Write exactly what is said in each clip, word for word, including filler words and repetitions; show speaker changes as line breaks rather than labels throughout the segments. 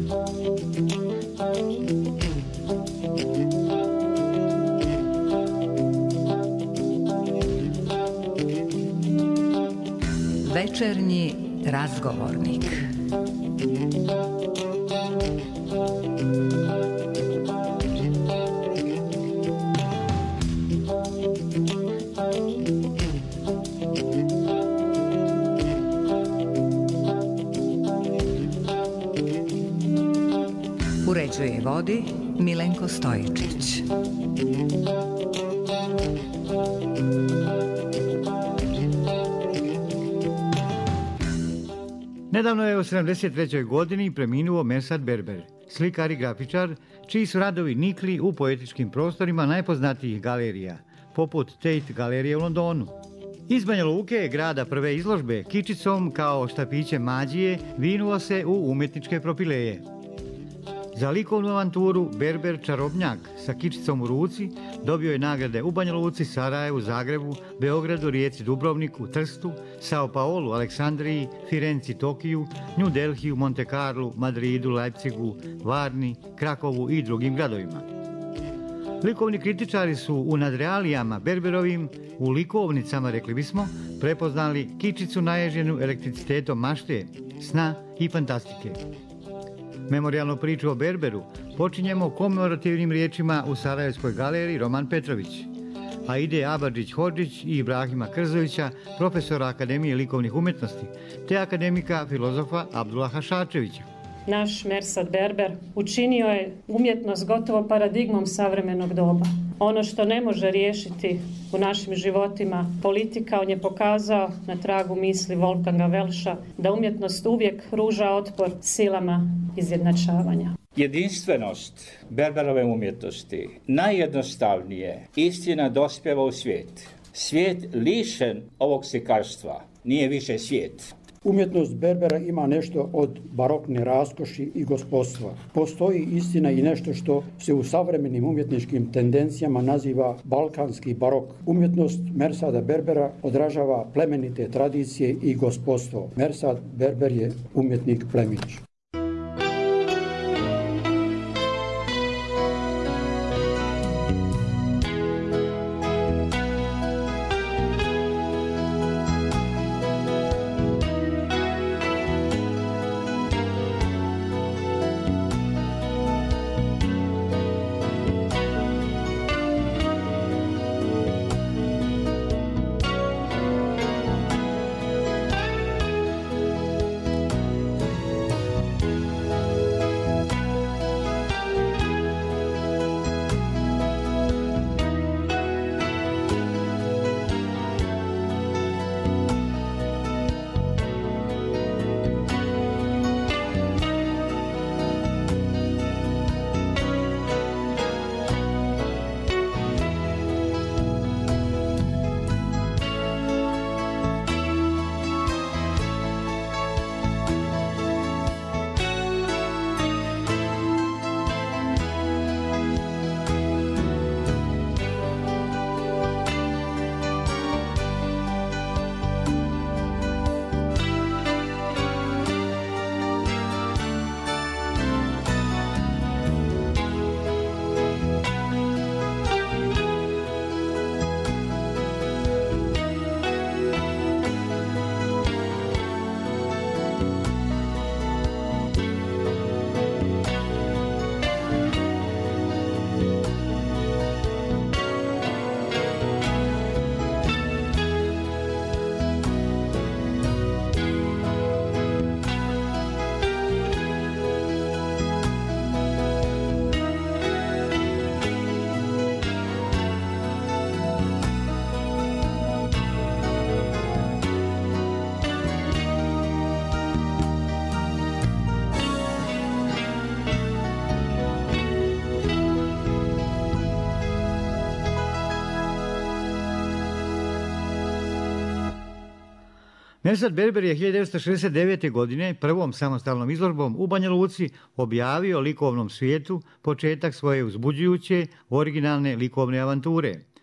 Večernji razgovornik. Uređuje i vodi Milenko Stojičić.
Nedavno je u sedamdeset trećoj godini preminuo Mersad Berber, slikar i grafičar, čiji su radovi nikli u poetičkim prostorima najpoznatijih galerija, poput Tate galerije u Londonu. Iz Banja Luke, grada prve izložbe, kičicom kao štapiće mađije vinuo se u umjetničke propileje. Za likovnu avanturu Berber Čarobnjak sa kičicom u ruci dobio je nagrade u Banja Luci, Sarajevu, Zagrebu, Beogradu, Rijeci, Dubrovniku, Trstu, Sao Paolu, Aleksandriji, Firenci, Tokiju, New Delhiju, Monte Carlu, Madridu, Leipzigu, Varni, Krakovu i drugim gradovima. Likovni kritičari su u nadrealijama Berberovim, u likovnicama, rekli bismo, prepoznali kičicu naježenu elektricitetom mašte, sna i fantastike. Memorijalnu priču o Berberu počinjemo komemorativnim riječima u Sarajevskoj galeriji Roman Petrović, a ide Abadžić Hodžić i Ibrahima Krzovića, profesora Akademije likovnih umjetnosti, te akademika filozofa Abdullaha Šačevića.
Naš Mersad Berber učinio je umjetnost gotovo paradigmom savremenog doba. Ono što ne može riješiti u našim životima politika, on je pokazao na tragu misli Wolfganga Welša da umjetnost uvijek pruža otpor silama izjednačavanja.
Jedinstvenost Berberove umjetnosti najjednostavnije istina dospjeva u svijet. Svijet lišen ovog slikarstva nije više svijet.
Umjetnost Berbera ima nešto od barokne raskoši i gospodstva. Postoji istina i nešto što se u savremenim umjetničkim tendencijama naziva balkanski barok. Umjetnost Mersada Berbera odražava plemenite tradicije i gospodstvo. Mersad Berber je umjetnik plemić.
Mersad Berber je hiljadu devetsto šezdeset devete. godine prvom samostalnom izložbom u Banja Luci objavio likovnom svijetu početak svoje uzbuđujuće, originalne likovne avanture.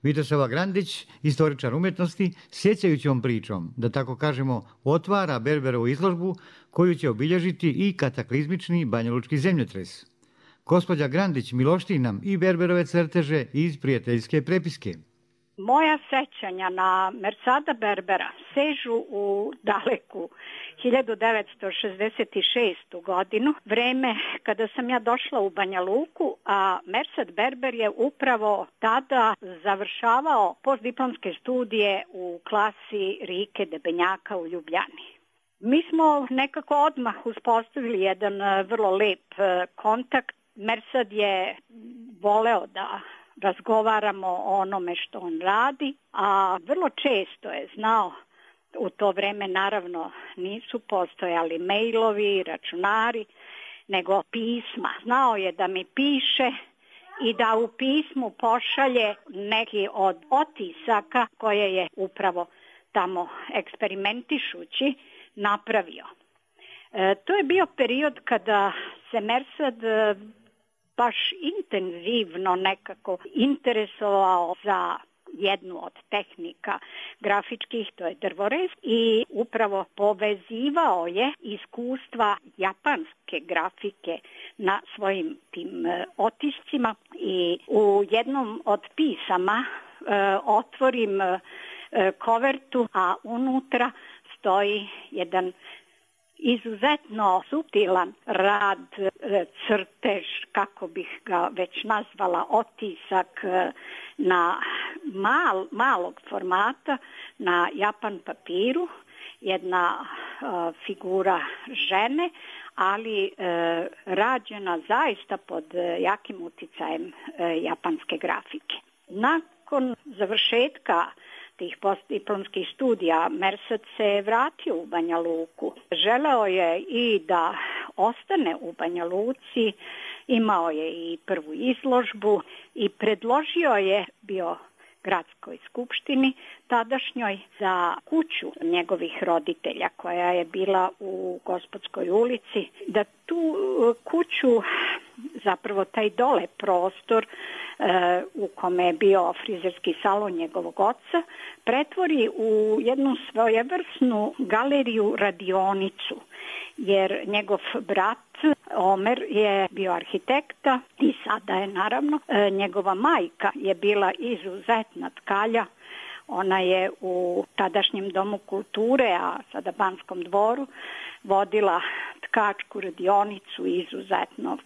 Vitasova Grandić, istoričar umjetnosti, sjećajućom pričom, da tako kažemo, otvara Berberovu izložbu koju će obilježiti i kataklizmični banjalučki zemljotres. Gospođa Grandić milošti nam i Berberove crteže iz prijateljske prepiske.
Moja sećanja na Mersada Berbera sežu u daleku hiljadu devetsto šezdeset šestu godinu, vreme kada sam ja došla u Banja Luku, a Mersad Berber je upravo tada završavao postdiplomske studije u klasi Rike Debenjaka u Ljubljani. Mi smo nekako odmah uspostavili jedan vrlo lep kontakt. Mersad je voleo da razgovaramo o onome što on radi, a vrlo često je znao, u to vreme naravno nisu postojali mailovi, računari, nego pisma. Znao je da mi piše i da u pismu pošalje neki od otisaka koje je upravo tamo eksperimentišući napravio. E, to je bio period kada se Mersad baš intenzivno nekako interesovao za jednu od tehnika grafičkih, to je drvorez, i upravo povezivao je iskustva japanske grafike na svojim tim e, otiscima i u jednom od pisama e, otvorim e, kovertu, a unutra stoji jedan izuzetno suptilan rad, crtež, kako bih ga već nazvala, otisak na mal, malog formata na japan papiru, jedna uh, figura žene, ali uh, rađena zaista pod uh, jakim uticajem uh, japanske grafike. Nakon završetka tih postdiplomskih studija Mersad se vratio u Banja Luku. Želeo je i da ostane u Banja Luci, imao je i prvu izložbu i predložio je bio gradskoj skupštini tadašnjoj za kuću njegovih roditelja koja je bila u Gospodskoj ulici, da tu kuću, zapravo taj dole prostor e, u kome je bio frizerski salon njegovog oca, pretvori u jednu svojevrsnu galeriju radionicu, jer njegov brat Omer je bio arhitekta i sada je naravno, e, njegova majka je bila izuzetna tkalja. Ona je u tadašnjem Domu kulture, a sada Banskom dvoru, vodila tkačku radionicu izuzetno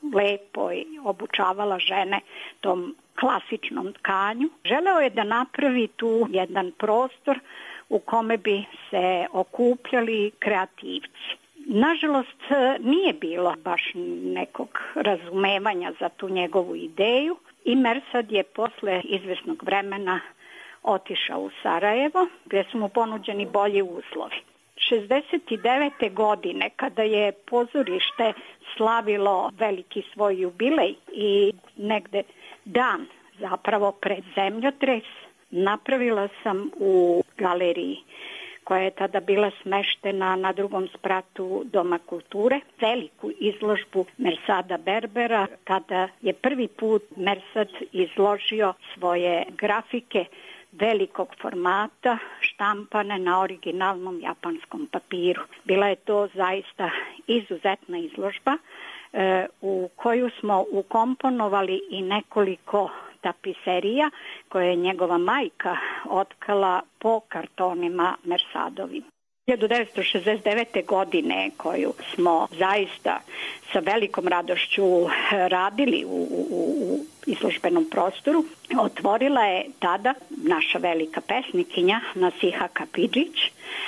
lepo i obučavala žene tom klasičnom tkanju. Želeo je da napravi tu jedan prostor u kome bi se okupljali kreativci. Nažalost, nije bilo baš nekog razumevanja za tu njegovu ideju i Mersad je posle izvesnog vremena otišao u Sarajevo, gdje su mu ponuđeni bolji uslovi. šezdeset devete godine, kada je pozorište slavilo veliki svoj jubilej i negde dan zapravo pred zemljotres, napravila sam u galeriji koja je tada bila smeštena na drugom spratu Doma kulture, veliku izložbu Mersada Berbera, kada je prvi put Mersad izložio svoje grafike velikog formata, štampane na originalnom japanskom papiru. Bila je to zaista izuzetna izložba e, u koju smo ukomponovali i nekoliko tapiserija koje je njegova majka otkala po kartonima Mersadovim. hiljadu devetsto šezdeset devete. godine, koju smo zaista sa velikom radošću radili u, u, u izložbenom prostoru, otvorila je tada naša velika pesnikinja Nasiha Kapidžić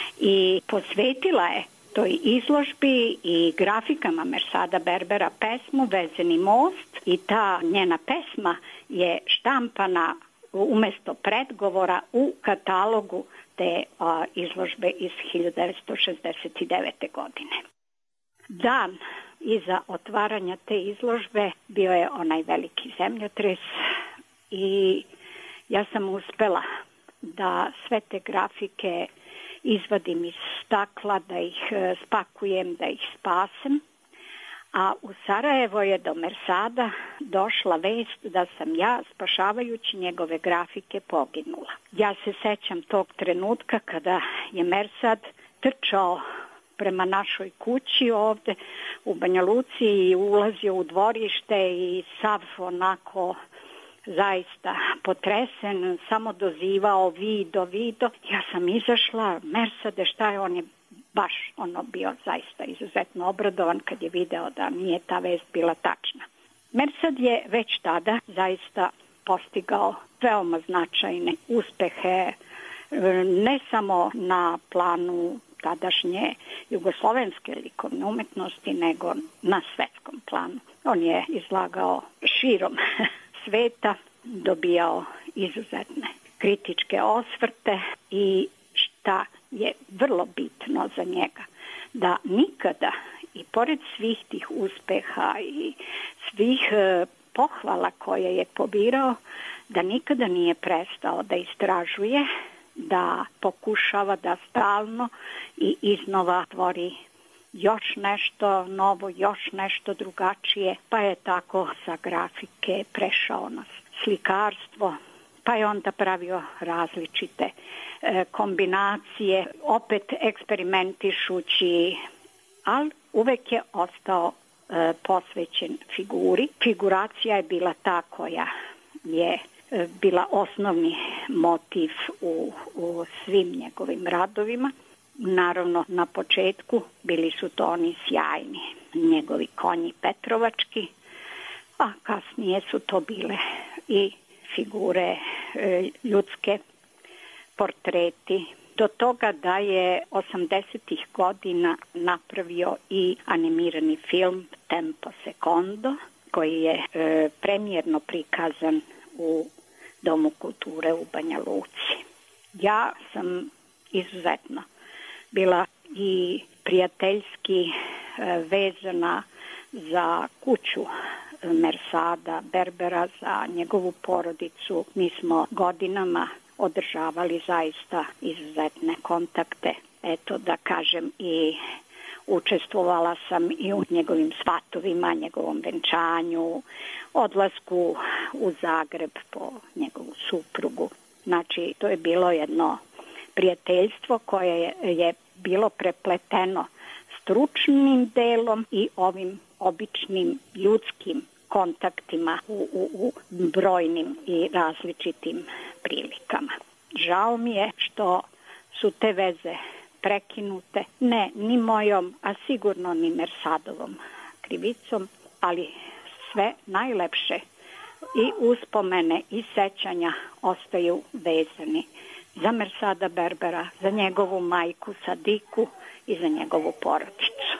i posvetila je toj izložbi i grafikama Mersada Berbera pesmu Vezeni most, i ta njena pesma je štampana umesto predgovora u katalogu te a, izložbe iz hiljadu devetsto šezdeset devete. godine. Dan iza otvaranja te izložbe bio je onaj veliki zemljotres i ja sam uspela da sve te grafike izvadim iz stakla, da ih spakujem, da ih spasem, A u Sarajevo je do Mersada došla vest da sam ja, spašavajući njegove grafike, poginula. Ja se sećam tog trenutka kada je Mersad trčao prema našoj kući ovde u Banja Luci i ulazio u dvorište i sav onako zaista potresen, samo dozivao Vido, Vido. Ja sam izašla, Mersade, šta je, on je baš ono bio zaista izuzetno obradovan kad je video da nije ta vest bila tačna. Mersad je već tada zaista postigao veoma značajne uspehe, ne samo na planu tadašnje jugoslovenske likovne umetnosti, nego na svetskom planu. On je izlagao širom sveta, dobijao izuzetne kritičke osvrte i šta je vrlo bitno za njega, da nikada i pored svih tih uspeha i svih e, pohvala koje je pobirao, da nikada nije prestao da istražuje, da pokušava da stalno i iznova tvori još nešto novo, još nešto drugačije, pa je tako sa grafike prešao na slikarstvo, pa je onda pravio različite e, kombinacije, opet eksperimentišući, ali uvek je ostao e, posvećen figuri. Figuracija je bila ta koja je e, bila osnovni motiv u, u svim njegovim radovima. Naravno, na početku bili su to oni sjajni njegovi konji petrovački, a kasnije su to bile i figure e, ljudske, portreti, do toga da je osamdesetih godina napravio i animirani film Tempo Secondo, koji je e, premijerno prikazan u Domu kulture u Banja Luci. Ja sam izuzetno bila i prijateljski e, vezana za kuću Mersada Berbera, za njegovu porodicu. Mi smo godinama održavali zaista izuzetne kontakte. Eto da kažem, i učestvovala sam i u njegovim svatovima, njegovom venčanju, odlasku u Zagreb po njegovu suprugu. Znači, to je bilo jedno prijateljstvo koje je bilo prepleteno stručnim delom i ovim običnim ljudskim kontaktima u, u, u brojnim i različitim prilikama. Žao mi je što su te veze prekinute, ne ni mojom, a sigurno ni Mersadovom krivicom, ali sve najlepše i uspomene i sećanja ostaju vezani za Mersada Berbera, za njegovu majku Sadiku i za njegovu porodicu.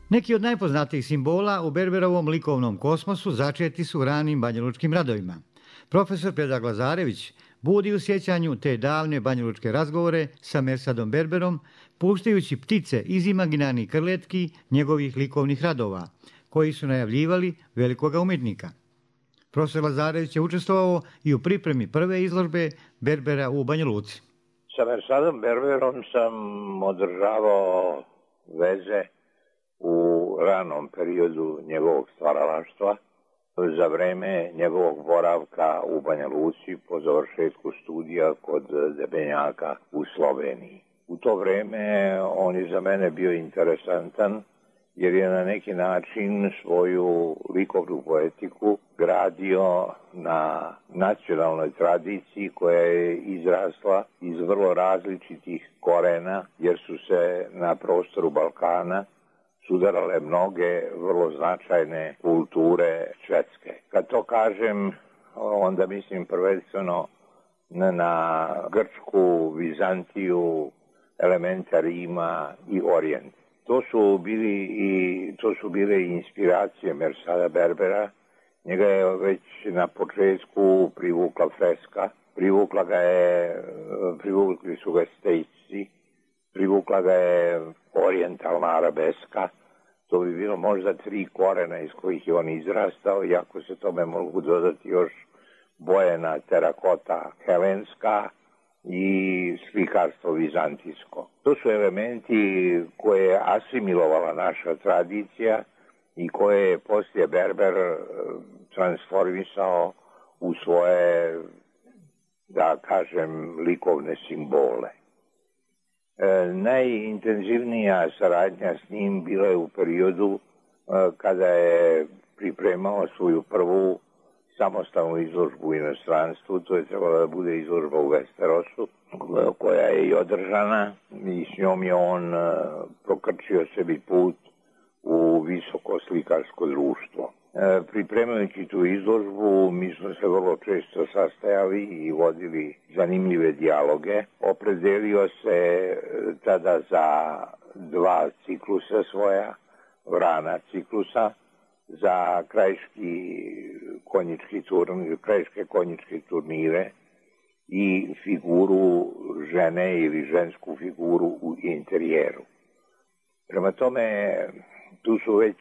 Neki od najpoznatijih simbola u Berberovom likovnom kosmosu začeti su ranim banjalučkim radovima. Profesor Predrag Lazarević budi u sjećanju te davne banjalučke razgovore sa Mersadom Berberom, puštajući ptice iz imaginarnih krletki njegovih likovnih radova, koji su najavljivali velikoga umjetnika. Profesor Lazarević je učestvovao i u pripremi prve izložbe Berbera u Banja Luci.
Sa Mersadom Berberom sam održavao veze u ranom periodu njegovog stvaralaštva, za vreme njegovog boravka u Banja Luci po završetku studija kod Debenjaka u Sloveniji. U to vreme on je za mene bio interesantan jer je na neki način svoju likovnu poetiku gradio na nacionalnoj tradiciji koja je izrasla iz vrlo različitih korena jer su se na prostoru Balkana sudarale mnoge vrlo značajne kulture švedske. Kad to kažem, onda mislim prvenstveno na Grčku, Vizantiju, elementa Rima i Orijent. To su bili i to su bile inspiracije Mersada Berbera. Njega je već na početku privukla freska, privukla ga je, privukli su ga stejci, privukla ga je orijentalna arabeska. To bi bilo možda tri korena iz kojih je on izrastao, iako se tome mogu dodati još bojena terakota helenska i slikarstvo vizantijsko. To su elementi koje je asimilovala naša tradicija i koje je poslije Berber transformisao u svoje, da kažem, likovne simbole. E, najintenzivnija saradnja s njim bila je u periodu e, kada je pripremao svoju prvu samostalnu izložbu u inostranstvu. To je trebala da bude izložba u Westerosu, koja je i održana i s njom je on e, prokrčio sebi put u visoko slikarsko društvo. E, pripremajući tu izložbu, mi smo se vrlo često sastajali i vodili zanimljive dijaloge. Opredelio se tada za dva ciklusa svoja, vrana ciklusa, za krajiški konjički turnir, krajiške konjičke turnire i figuru žene ili žensku figuru u interijeru. Prema tome, tu su već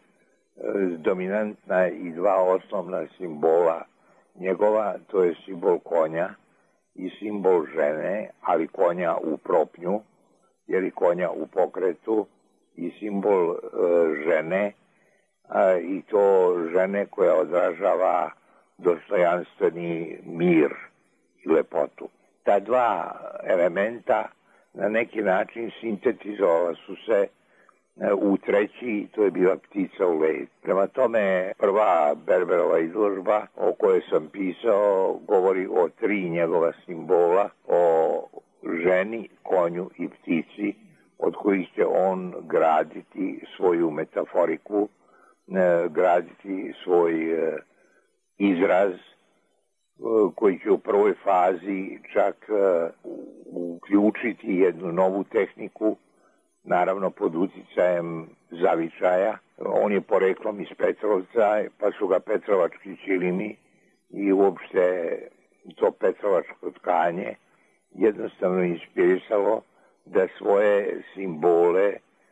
dominantna i dva osnovna simbola njegova, to je simbol konja i simbol žene, ali konja u propnju, jer i konja u pokretu, i simbol e, žene, a, i to žene koja odražava dostojanstveni mir i lepotu. Ta dva elementa na neki način sintetizovala su se u treći, to je bila ptica u led. Prema tome, prva Berberova izložba o kojoj sam pisao govori o tri njegova simbola, o ženi, konju i ptici, od kojih će on graditi svoju metaforiku, graditi svoj izraz, koji će u prvoj fazi čak uključiti jednu novu tehniku, naravno pod uticajem zavičaja. On je poreklom iz Petrovca, pa su ga petrovački ćilimi i uopšte to petrovačko tkanje jednostavno inspirisalo da svoje simbole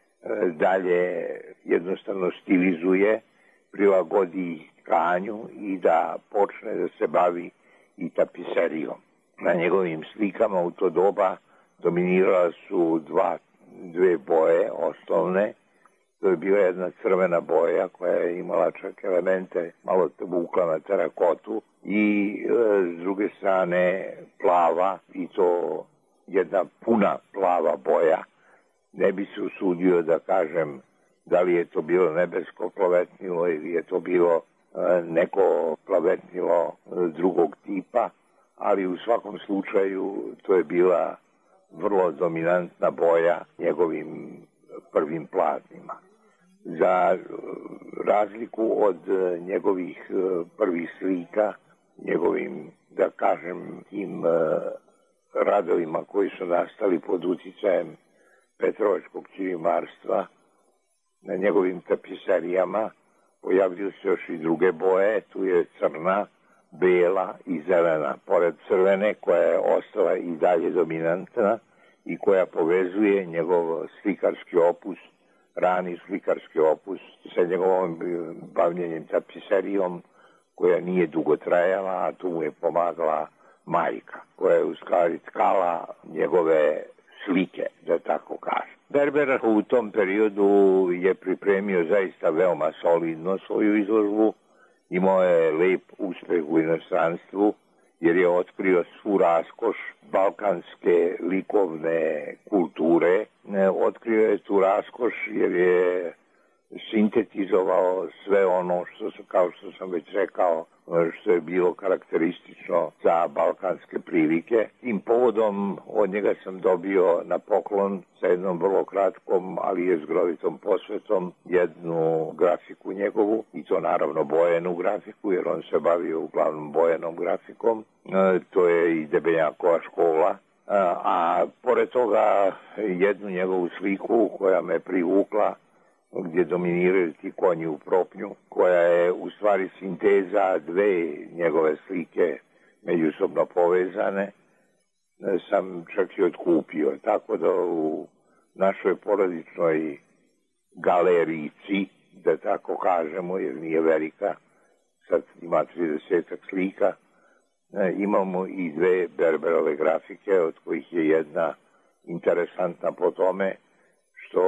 dalje jednostavno stilizuje, prilagodi ih tkanju i da počne da se bavi i tapiserijom. Na njegovim slikama u to doba dominirala su dva dve boje osnovne. To je bila jedna crvena boja koja je imala čak elemente malo vukla na terakotu i e, s druge strane plava, i to jedna puna plava boja. Ne bi se usudio da kažem da li je to bilo nebesko plavetnilo ili je to bilo e, neko plavetnilo drugog tipa, ali u svakom slučaju to je bila vrlo dominantna boja njegovim prvim platnima. Za razliku od njegovih prvih slika, njegovim, da kažem, tim radovima koji su nastali pod uticajem petrovačkog ćilimarstva, Na njegovim tapiserijama pojavljuju se još i druge boje, tu je crna, bela i zelena. Pored crvene, koja je ostala i dalje dominantna i koja povezuje njegov slikarski opus, rani slikarski opus, sa njegovom bavljenjem tapiserijom, koja nije dugo trajala, a tu mu je pomagala majka, koja je u stvari tkala njegove slike, da tako kaže. Berber u tom periodu je pripremio zaista veoma solidno svoju izložbu, imao je lep uspeh u inostranstvu, jer je otkrio svu raskoš balkanske likovne kulture. Otkrio je tu raskoš jer je sintetizovao sve ono što, kao što sam već rekao, što je bilo karakteristično za balkanske prilike. Tim povodom od njega sam dobio na poklon sa jednom vrlo kratkom, ali je zgrovitom posvetom, jednu grafiku njegovu, i to naravno bojenu grafiku, jer on se bavio uglavnom bojenom grafikom. E, to je i Debenjakova škola. A, a pored toga jednu njegovu sliku koja me privukla, gdje dominiraju ti konji u propnju, koja je u stvari sinteza dve njegove slike međusobno povezane, sam čak i otkupio. Tako da u našoj porodičnoj galerici, da tako kažemo, jer nije velika, sad ima tridesetak slika, imamo i dve Berberove grafike, od kojih je jedna interesantna po tome što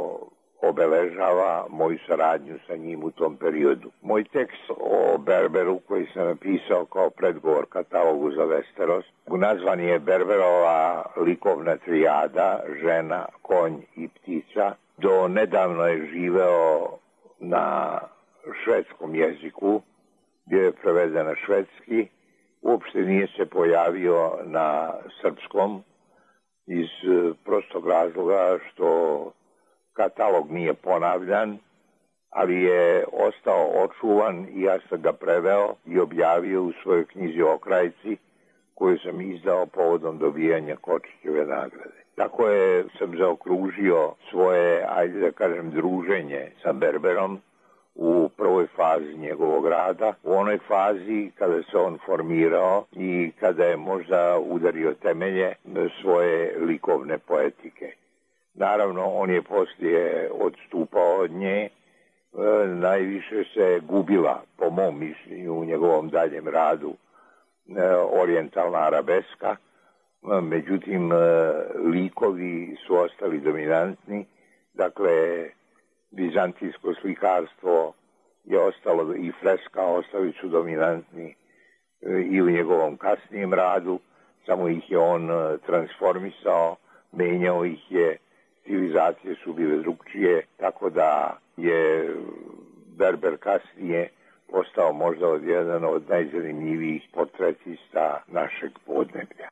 obeležava moju saradnju sa njim u tom periodu. Moj tekst o Berberu, koji sam napisao kao predgovor katalogu za Westeros, nazvan je Berberova likovna trijada, žena, konj i ptica. Do nedavno je živeo na švedskom jeziku, bio je preveden na švedski, uopšte nije se pojavio na srpskom iz prostog razloga što katalog nije ponavljan, ali je ostao očuvan i ja sam ga preveo i objavio u svojoj knjizi Okrajci, koju sam izdao povodom dobijanja Kočićeve nagrade. Tako je sam zaokružio svoje, ajde da kažem, druženje sa Berberom u prvoj fazi njegovog rada, u onoj fazi kada se on formirao i kada je možda udario temelje svoje likovne poetike. Naravno, on je poslije odstupao od nje, e, najviše se gubila, po mom mišljenju, u njegovom daljem radu, e, orijentalna arabeska, e, međutim, e, likovi su ostali dominantni, dakle, vizantijsko slikarstvo je ostalo i freska, ostali su dominantni e, i u njegovom kasnijem radu, samo ih je on e, transformisao, menjao ih je, civilizacije su bile drugčije, tako da je Berber kasnije postao možda od jedan od najzanimljivijih portretista našeg podneblja.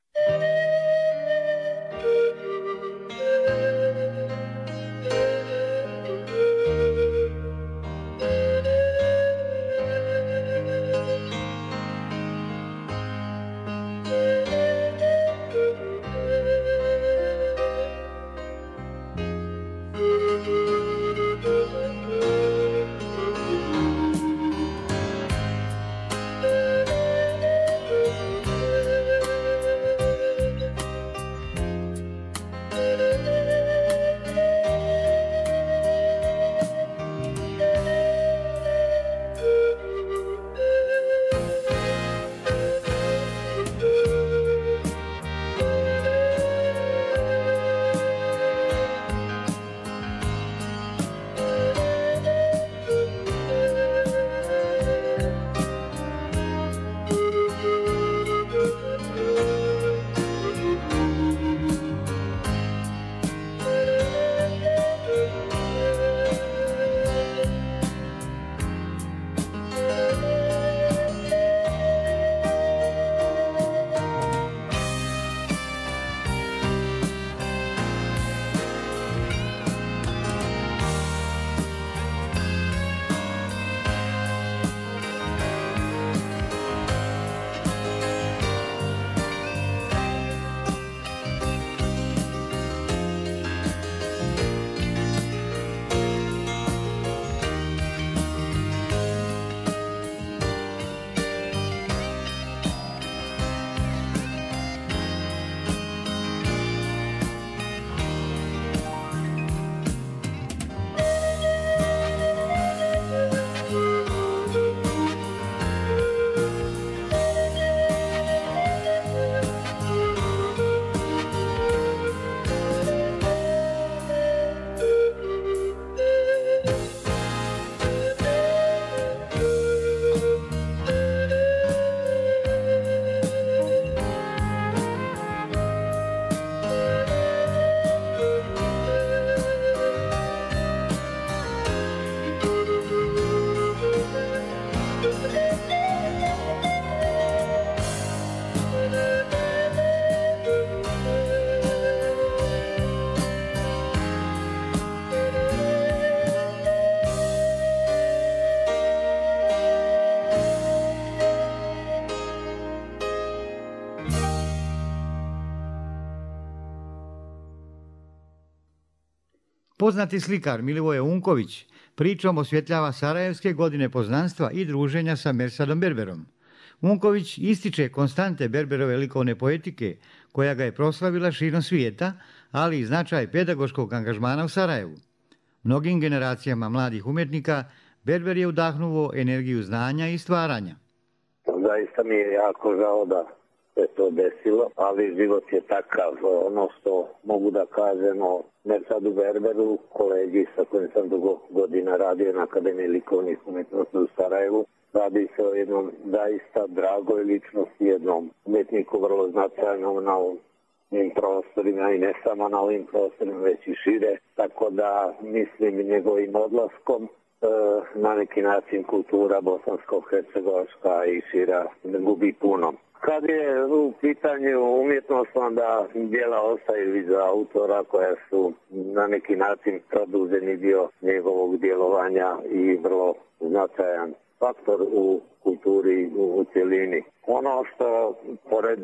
Poznati slikar Milivoje Unković pričom osvjetljava sarajevske godine poznanstva i druženja sa Mersadom Berberom. Unković ističe konstante Berberove likovne poetike, koja ga je proslavila širom svijeta, ali i značaj pedagoškog angažmana u Sarajevu. Mnogim generacijama mladih umjetnika Berber je udahnuo energiju znanja i stvaranja.
Zaista mi je jako žao da se to desilo, ali život je takav. Ono što mogu da kažem o Mersadu Berberu, kolegi sa kojim sam dugo godina radio na Akademiji likovnih umjetnosti u Sarajevu, radi se o jednom zaista dragoj ličnosti, jednom umjetniku vrlo značajnom na ovim prostorima i ne samo na ovim prostorima, već i šire. Tako da mislim njegovim odlaskom na neki način kultura bosansko-hercegovačka i šira gubi puno. Kad je u pitanju umjetnost, onda djela ostaju iza autora koja su na neki način produženi dio njegovog djelovanja i vrlo značajan faktor u kulturi u, u cjelini. Ono što pored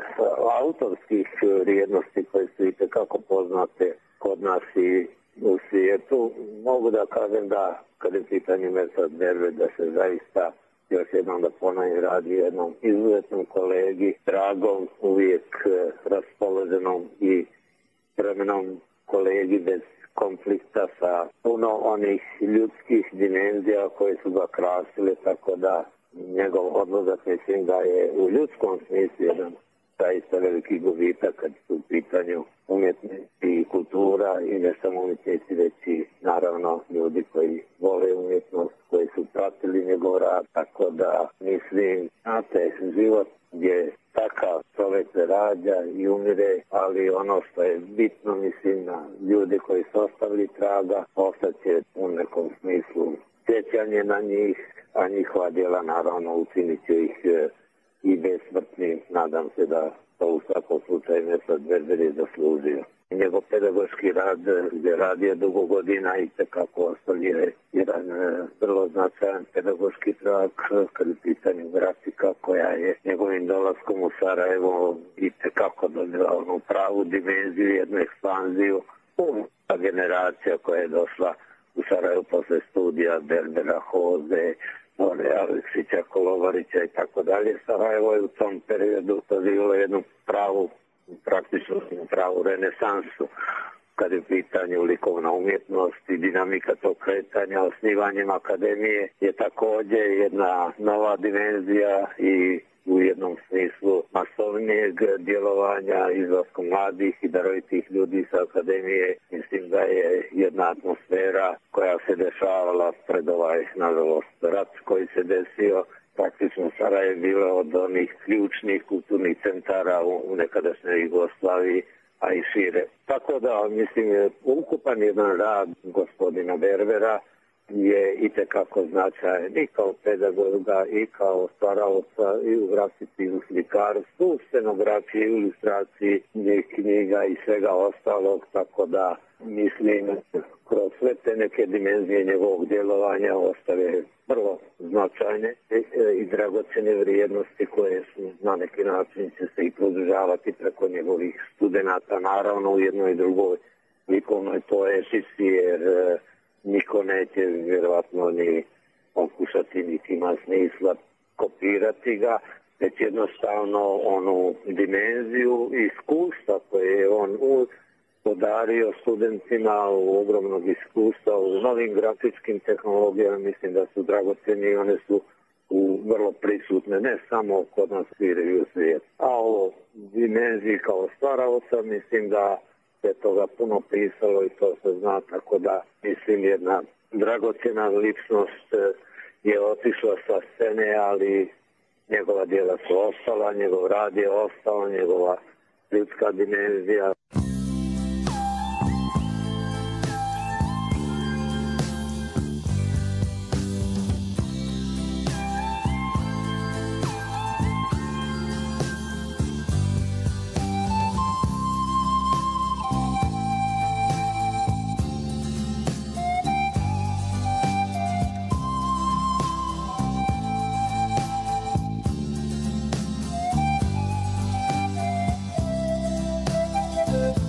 autorskih vrijednosti koje su itekako poznate kod nas i u svijetu, mogu da kažem da kad je pitanje Mersad Berber, da se zaista još jednom da ponovim radi jednom izuzetnom kolegi, dragom, uvijek raspoloženom i vremenom kolegi bez konflikta sa puno onih ljudskih dimenzija koje su ga krasile, tako da njegov odlazak mislim da je u ljudskom smislu jedan zaista veliki gubitak kad su u pitanju umjetnici i kultura i ne samo umjetnici, već i naravno ljudi koji vole umjetnost, koji su pratili njegov rad, tako da mislim, znate, život je takav, čovjek se rađa i umire, ali ono što je bitno, mislim, na ljudi koji su ostavili traga, ostaće u nekom smislu sjećanje na njih, a njihova djela naravno učinit će ih i besmrtnim. Nadam se da to u svakom slučaju Mersad Berber je zaslužio. Njegov pedagoški rad je radio dugo godina i tekako ostavio jedan vrlo značajan pedagoški trag kad je pitanju grafika koja je njegovim dolaskom u Sarajevo i tekako dobila onu pravu dimenziju, jednu ekspanziju. Ta generacija koja je došla u Sarajevo posle studija Berbera, Hoze, Nore Aleksića, Kolovarića i tako dalje. Sarajevo je u tom periodu doživjelo jednu pravu, praktično pravu renesansu kad je u pitanju likovna umjetnost i dinamika tog kretanja. Osnivanjem akademije je također jedna nova dimenzija i u jednom smislu masovnijeg djelovanja, izlaskom mladih i darovitih ljudi sa akademije. Mislim da je jedna atmosfera koja se dešavala pred ovaj, nažalost, rat koji se desio. Praktično Sarajevo je bilo od onih ključnih kulturnih centara u, u nekadašnjoj Jugoslaviji, a i šire. Tako da, mislim, ukupan jedan rad gospodina Berbera je itekako značajan i kao pedagoga i kao stvaraoca i u grafici i u slikarstvu, u scenografiji, u ilustraciji knjiga i svega ostalog, tako da mislim kroz sve te neke dimenzije njegovog djelovanja ostave vrlo značajne i dragocjene vrijednosti koje su na neki način će se i produžavati preko njegovih studenata, naravno u jednoj i drugoj likovnoj poetici, jer niko neće vjerovatno ni pokušati, niti ima smisla kopirati ga, već jednostavno onu dimenziju i iskustva koje je on podario studentima, u ogromnog iskustva u novim grafičkim tehnologijama, mislim da su dragocjeni i one su u vrlo prisutne, ne samo kod nas i u svijetu. A o dimenziji kao stvaraoca mislim da se toga puno pisalo i to se zna, tako da mislim jedna dragocjena ličnost je otišla sa scene, ali njegova djela su ostala, njegov rad je ostao, njegova ljudska dimenzija.
Thank you.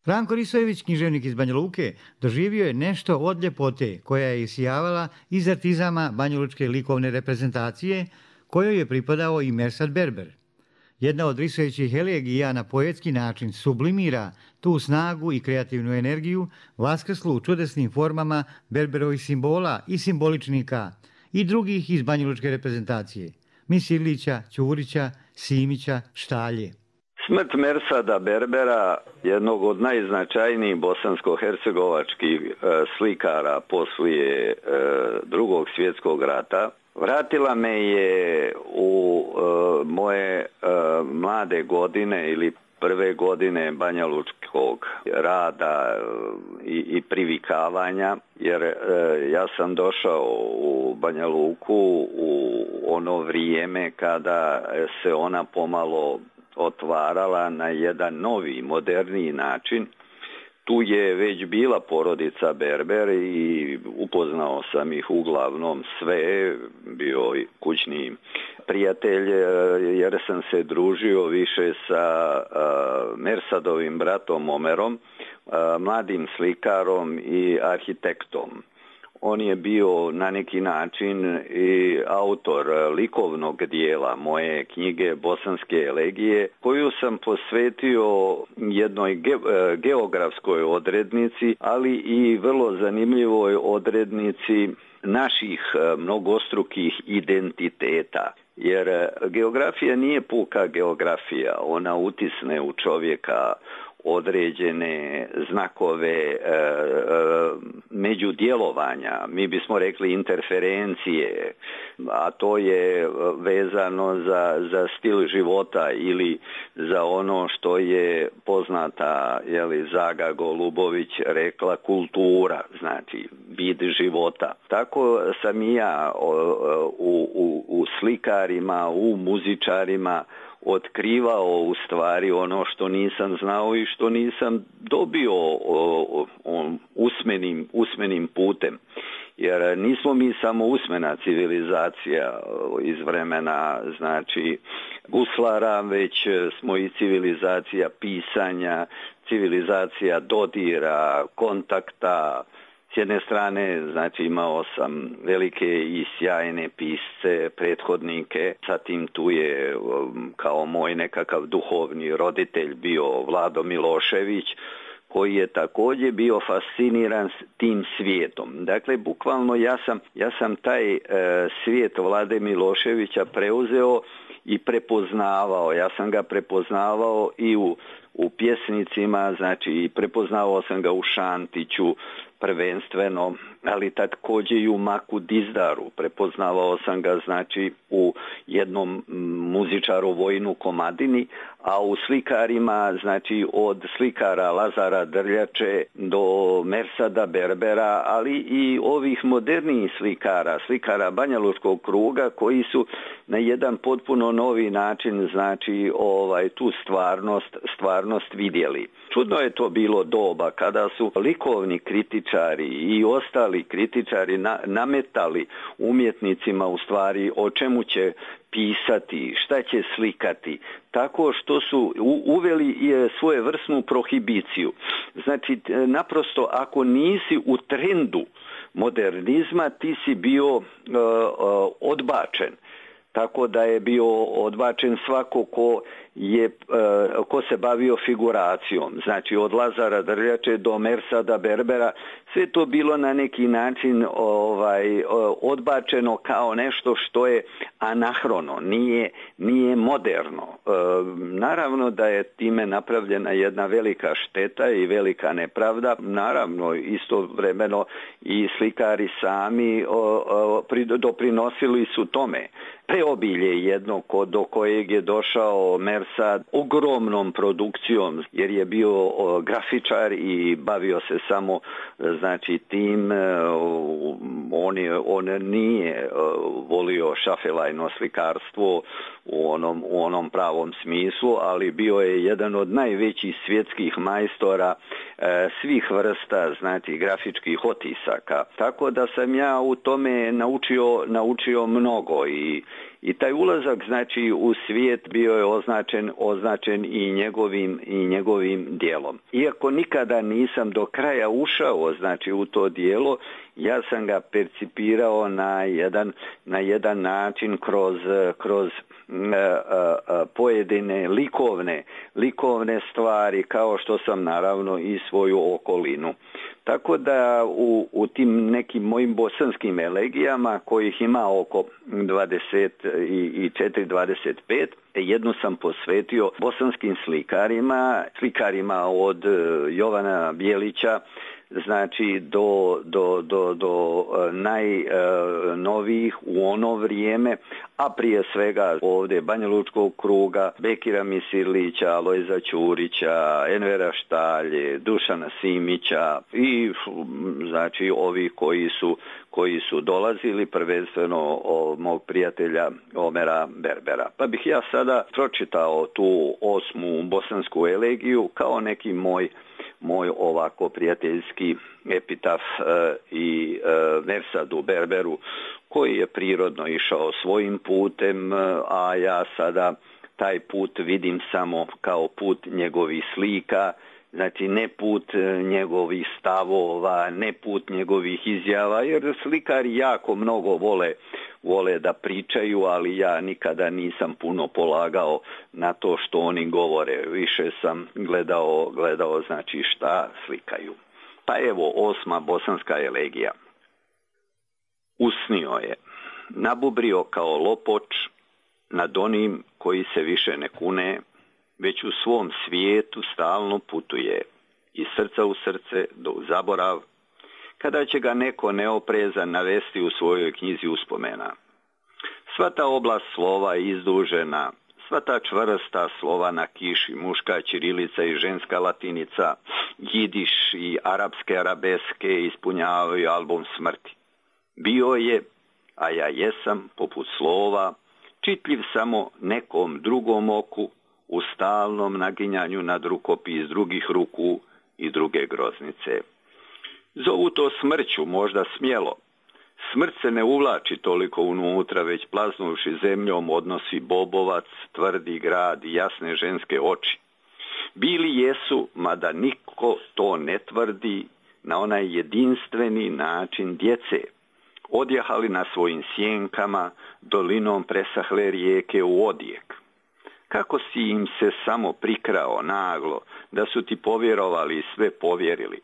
Ranko Risojević, književnik iz Banja Luke, doživio je nešto od ljepote koja je isijavala iz artizama banjalučke likovne reprezentacije, kojoj je pripadao i Mersad Berber. Jedna od Risojevićih elegija na poetski način sublimira tu snagu i kreativnu energiju vaskrslu u čudesnim formama Berberovih simbola i simboličnika i drugih iz banjalučke reprezentacije, Misirlića, Ćurića, Simića, Štalje.
Smrt Mersada Berbera, jednog od najznačajnijih bosansko-hercegovačkih slikara poslije drugog svjetskog rata, vratila me je u moje mlade godine ili prve godine banjalučkog rada i, i privikavanja, jer e, ja sam došao u Banja Luku u ono vrijeme kada se ona pomalo otvarala na jedan novi, moderniji način. Tu je već bila porodica Berber i upoznao sam ih uglavnom sve, bio i kućni prijatelj, jer sam se družio više sa uh, Mersadovim bratom Omerom, uh, mladim slikarom i arhitektom. On je bio na neki način i autor likovnog dijela moje knjige Bosanske elegije, koju sam posvetio jednoj ge- geografskoj odrednici, ali i vrlo zanimljivoj odrednici naših mnogostrukih identiteta. Jer geografija nije puka geografija, ona utisne u čovjeka određene znakove e, e, međudjelovanja, mi bismo rekli interferencije, a to je vezano za, za stil života ili za ono što je poznata jeli, Zaga Golubović rekla kultura, znači vid života. Tako sam i ja u, u, u slikarima, u muzičarima otkrivao u stvari ono što nisam znao i što nisam dobio o, o, o, usmenim, usmenim putem. Jer nismo mi samo usmena civilizacija iz vremena, znači, guslara, već smo i civilizacija pisanja, civilizacija dodira, kontakta. S jedne strane, znači, imao sam velike i sjajne pisce, prethodnike, zatim tu je kao moj nekakav duhovni roditelj bio Vlado Milošević, koji je također bio fasciniran tim svijetom. Dakle, bukvalno ja sam, ja sam taj e, svijet Vlade Miloševića preuzeo i prepoznavao. Ja sam ga prepoznavao i u, u pjesnicima, znači prepoznavao sam ga u Šantiću prvenstveno, ali također i u Maku Dizdaru. Prepoznavao sam ga, znači, u jednom muzičaru Vojinu Komadini, a u slikarima, znači od slikara Lazara Drljače do Mersada Berbera, ali i ovih modernijih slikara, slikara banjalučkog kruga, koji su na jedan potpuno novi način, znači, ovaj tu stvarnost, stvarnost vidjeli. Čudno je to bilo doba kada su likovni kritičari i ostali kritičari na, nametali umjetnicima u stvari o čemu će pisati, šta će slikati, tako što su u, uveli svojevrsnu prohibiciju. Znači, naprosto ako nisi u trendu modernizma, ti si bio uh, uh, odbačen. Tako da je bio odbačen svako ko je, ko se bavio figuracijom, znači od Lazara Drljače do Mersada Berbera, sve to bilo na neki način ovaj, odbačeno kao nešto što je anahrono, nije, nije moderno. E, naravno da je time napravljena jedna velika šteta i velika nepravda, naravno istovremeno i slikari sami o, o, doprinosili su tome. Preobilje jedno do kojeg je došao Mersad ogromnom produkcijom, jer je bio o, grafičar i bavio se samo, znači, tim, o, on, je, on nije o, volio šafelajno slikarstvo u onom, u onom pravom smislu, ali bio je jedan od najvećih svjetskih majstora e, svih vrsta, znači, grafičkih otisaka. Tako da sam ja u tome naučio, naučio mnogo i I taj ulazak, znači, u svijet bio je označen, označen i njegovim, i njegovim dijelom. Iako nikada nisam do kraja ušao, znači, u to dijelo, ja sam ga percipirao na jedan, na jedan način kroz, kroz uh, uh, pojedine likovne, likovne stvari, kao što sam naravno i svoju okolinu. Tako da u, u tim nekim mojim bosanskim elegijama, kojih ima oko dvadeset četiri dvadeset pet, jednu sam posvetio bosanskim slikarima, slikarima od Jovana Bijelića, znači do, do, do, do najnovijih u ono vrijeme, a prije svega ovdje Banja Lučkog kruga, Bekira Misirlića, Alojza Ćurića, Envera Štalje, Dušana Simića i znači ovi koji su, koji su dolazili, prvenstveno od mog prijatelja Omera Berbera. Pa bih ja sada pročitao tu osmu bosansku elegiju kao neki moj moj ovako prijateljski epitaf e, i e, Mersadu Berberu, koji je prirodno išao svojim putem, a ja sada taj put vidim samo kao put njegovih slika, znači ne put njegovih stavova, ne put njegovih izjava, jer slikari jako mnogo vole, vole da pričaju, ali ja nikada nisam puno polagao na to što oni govore. Više sam gledao, gledao znači šta slikaju. Pa evo, osma bosanska elegija. Usnio je, nabubrio kao lopoč nad onim koji se više ne kune, već u svom svijetu stalno putuje, iz srca u srce do u zaborav, kada će ga neko neoprezan navesti u svojoj knjizi uspomena. Sva ta oblast slova je izdužena, sva ta čvrsta slova na kiši, muška ćirilica i ženska latinica, jidiš i arapske arabeske ispunjavaju album smrti. Bio je, a ja jesam, poput slova, čitljiv samo nekom drugom oku, u stalnom naginjanju nad rukopis drugih ruku i druge groznice. Zovu to smrću, možda smjelo. Smrt se ne uvlači toliko unutra, već plaznuvši zemljom odnosi bobovac, tvrdi grad i jasne ženske oči. Bili jesu, mada niko to ne tvrdi, na onaj jedinstveni način djece. Odjehali na svojim sjenkama, dolinom presahle rijeke u odjek. Kako si im se samo prikrao naglo, da su ti povjerovali i sve povjerili.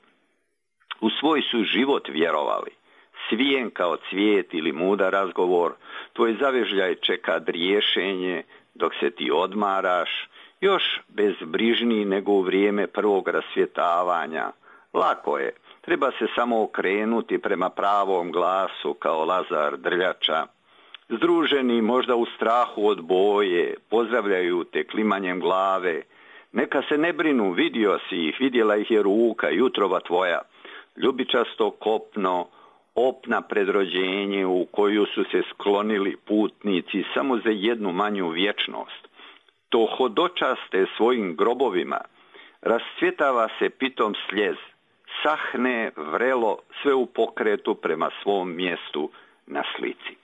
U svoj su život vjerovali. Svijen kao cvijet ili muda razgovor, tvoj zavežljaj čeka rješenje dok se ti odmaraš, još bezbrižniji nego u vrijeme prvog rasvjetavanja. Lako je, treba se samo okrenuti prema pravom glasu kao Lazar Drljača. Združeni možda u strahu od boje, pozdravljaju te klimanjem glave. Neka se ne brinu, vidio si ih, vidjela ih je ruka, jutrova tvoja. Ljubičasto kopno, opna predrođenje u koju su se sklonili putnici samo za jednu manju vječnost. To hodočaste svojim grobovima, rascvjetava se pitom sljez, sahne vrelo sve u pokretu prema svom mjestu na slici.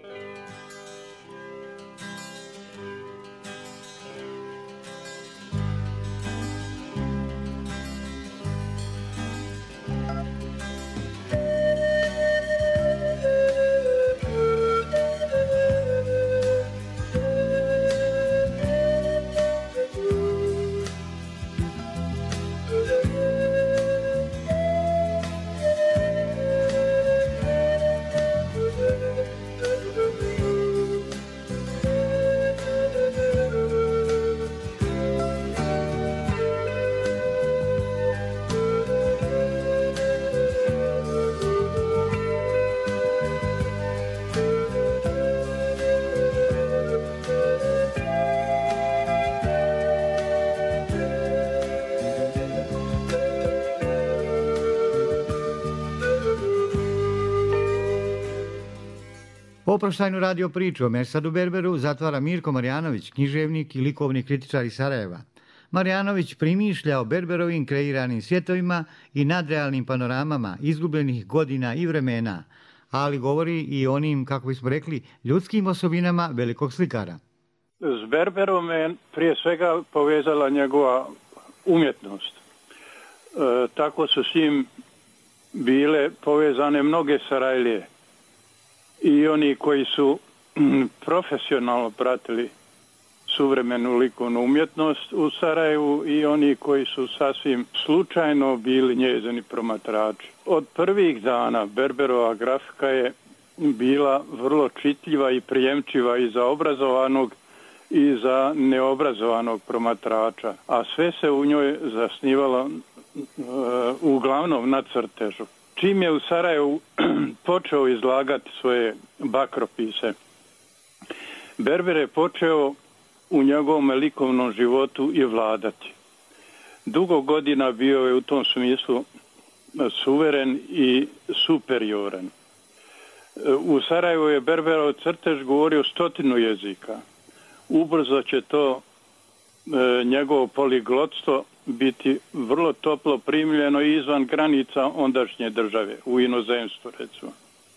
Oproštajnu radio priču o Mersadu Berberu zatvara Mirko Marjanović, književnik i likovni kritičar iz Sarajeva. Marjanović primišlja o Berberovim kreiranim svjetovima i nadrealnim panoramama izgubljenih godina i vremena, ali govori i o onim, kako bismo rekli, ljudskim osobinama velikog slikara.
S Berberom je prije svega povezala njegova umjetnost. E, tako su s njim bile povezane mnoge Sarajlije i oni koji su profesionalno pratili suvremenu likovnu umjetnost u Sarajevu i oni koji su sasvim slučajno bili njezini promatrači. Od prvih dana Berberova grafika je bila vrlo čitljiva i prijemčiva i za obrazovanog i za neobrazovanog promatrača, a sve se u njoj zasnivalo uh, uglavnom na crtežu. Čim je u Sarajevu počeo izlagati svoje bakropise, Berber je počeo u njegovom likovnom životu i vladati. Dugo godina bio je u tom smislu suveren i superioran. U Sarajevu je Berberov crtež govorio stotinu jezika. Ubrzo će to e, njegovo poliglotstvo biti vrlo toplo primljeno izvan granica ondašnje države, u inozemstvu recimo.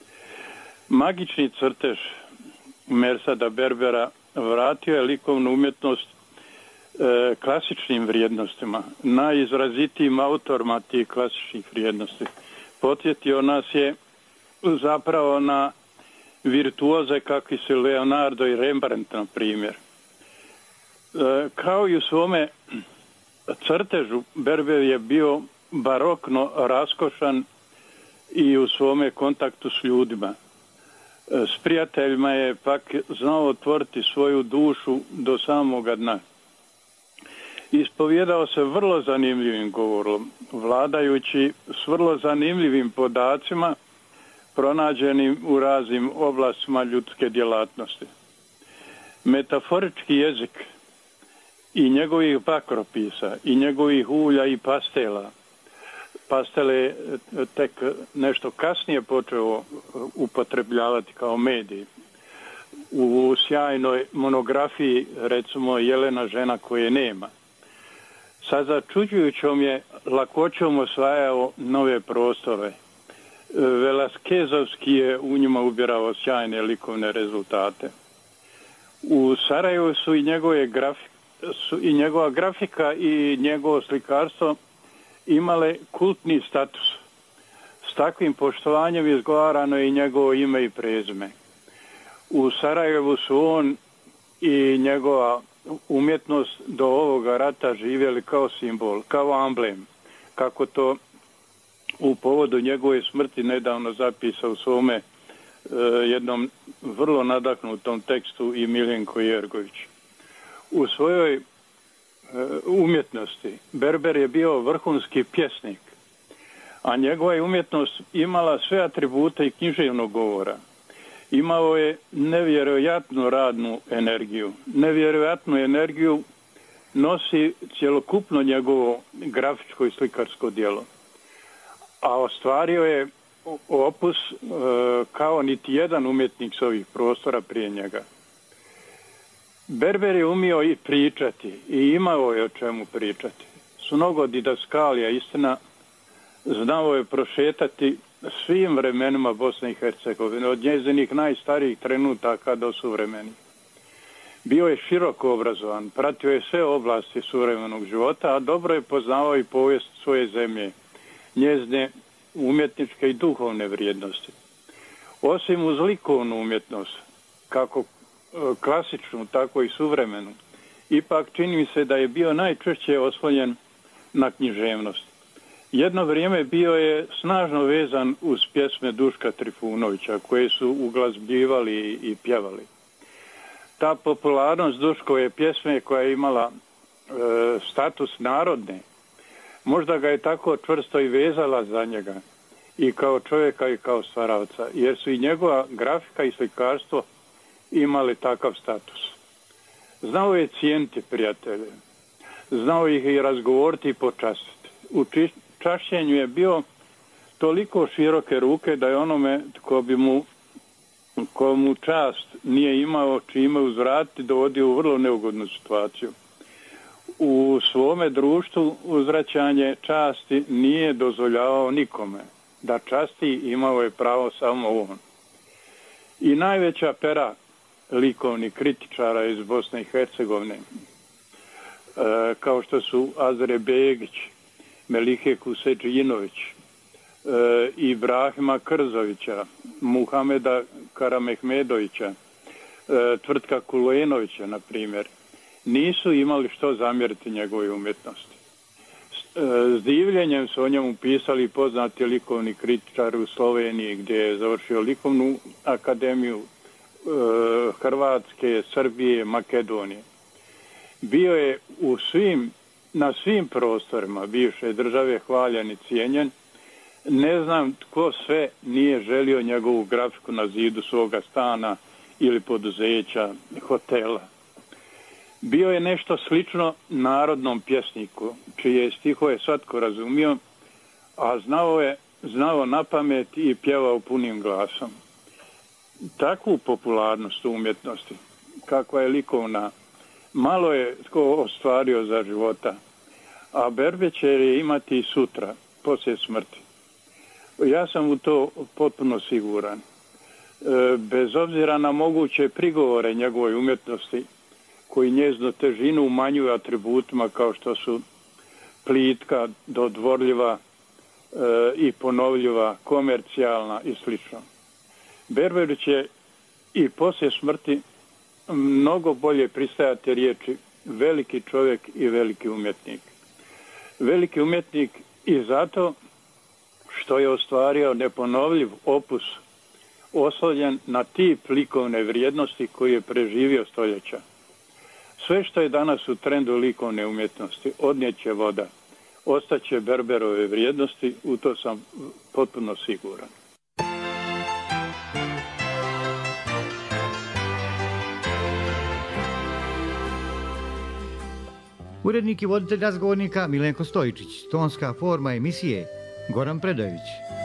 Magični crtež Mersada Berbera vratio je likovnu umjetnost e, klasičnim vrijednostima, najizrazitijim autorima tih klasičnih vrijednosti. Podsjetio nas je zapravo na virtuoze kakvi su Leonardo i Rembrandt, na primjer. E, kao i u svome crtežu, Berber je bio barokno raskošan i u svome kontaktu s ljudima. E, s prijateljima je pak znao otvoriti svoju dušu do samoga dna. Ispovjedao se vrlo zanimljivim govorom, vladajući s vrlo zanimljivim podacima pronađenim u raznim oblastima ljudske djelatnosti. Metaforički jezik i njegovih bakropisa, i njegovih ulja i pastela, pastele tek nešto kasnije počeo upotrebljavati kao medij. U sjajnoj monografiji, recimo, Jelena, žena koje nema, sa začuđujućom je lakoćom osvajao nove prostore. Velaskezovski je u njima ubirao sjajne likovne rezultate. U Sarajevu su i, njegove grafik, su i njegova grafika i njegovo slikarstvo imale kultni status. S takvim poštovanjem izgovarano je i njegovo ime i prezime. U Sarajevu su on i njegova umjetnost do ovoga rata živjeli kao simbol, kao amblem, kako to u povodu njegove smrti nedavno zapisao u svome e, jednom vrlo nadahnutom tekstu i Miljenko Jergović. U svojoj e, umjetnosti Berber je bio vrhunski pjesnik, a njegova je umjetnost imala sve atribute i književnog govora. Imao je nevjerojatnu radnu energiju. Nevjerojatnu energiju nosi cjelokupno njegovo grafičko i slikarsko djelo. A ostvario je opus e, kao niti jedan umjetnik s ovih prostora prije njega. Berber je umio i pričati i imao je o čemu pričati. S mnogo didaskalija, istina, znao je prošetati svim vremenima Bosne i Hercegovine, od njezinih najstarijih trenutaka do suvremenih. Bio je široko obrazovan, pratio je sve oblasti suvremenog života, a dobro je poznavao i povijest svoje zemlje, njezine umjetničke i duhovne vrijednosti. Osim uz likovnu umjetnost, kako klasičnu, tako i suvremenu, ipak čini mi se da je bio najčešće oslonjen na književnost. Jedno vrijeme bio je snažno vezan uz pjesme Duška Trifunovića, koje su uglazbljivali i pjevali. Ta popularnost Duškove pjesme, koja je imala e, status narodne, možda ga je tako čvrsto i vezala za njega, i kao čovjeka i kao stvaravca, jer su i njegova grafika i slikarstvo imali takav status. Znao je cijeniti prijatelje, znao ih i razgovoriti i počastiti. U čašćenju je bio toliko široke ruke da je onome tko bi mu, ko mu čast nije imao čime uzvratiti, dovodio u vrlo neugodnu situaciju. U svome društvu uzvraćanje časti nije dozvoljavao nikome. Da časti imao je pravo samo on. i najveća pera likovnih kritičara iz Bosne i Hercegovine, kao što su Azre Begić, Melike Kuseđinović, Ibrahima Krzovića, Muhameda Karamehmedovića, Tvrtka Kulenovića, na primjer, nisu imali što zamjeriti njegove umjetnosti. S divljenjem su o njemu pisali poznati likovni kritičari u Sloveniji, gdje je završio likovnu akademiju, Hrvatske, Srbije, Makedonije. Bio je u svim, na svim prostorima bivše države hvaljen i cijenjen. Ne znam tko sve nije želio njegovu grafiku na zidu svoga stana ili poduzeća, hotela. Bio je nešto slično narodnom pjesniku, čije stihove svatko razumio, a znao je znao na pamet i pjevao punim glasom. Takvu popularnost u umjetnosti, kakva je likovna, malo je tko ostvario za života, a Berber će je imati i sutra, poslije smrti. Ja sam u to potpuno siguran. Bez obzira na moguće prigovore njegove umjetnosti, koji njeznu težinu umanjuju atributima kao što su plitka, dodvorljiva e, i ponovljiva, komercijalna i sl. Berber će i poslije smrti mnogo bolje pristajati riječi veliki čovjek i veliki umjetnik. Veliki umjetnik i zato što je ostvario neponovljiv opus oslonjen na tip likovne vrijednosti koji je preživio stoljeća. Sve što je danas u trendu likovne umjetnosti odnijeće voda, ostaće Berberove vrijednosti, u to sam potpuno siguran.
Urednik i voditelj razgovornika Milenko Stojičić, tonska forma emisije Goran Predojević.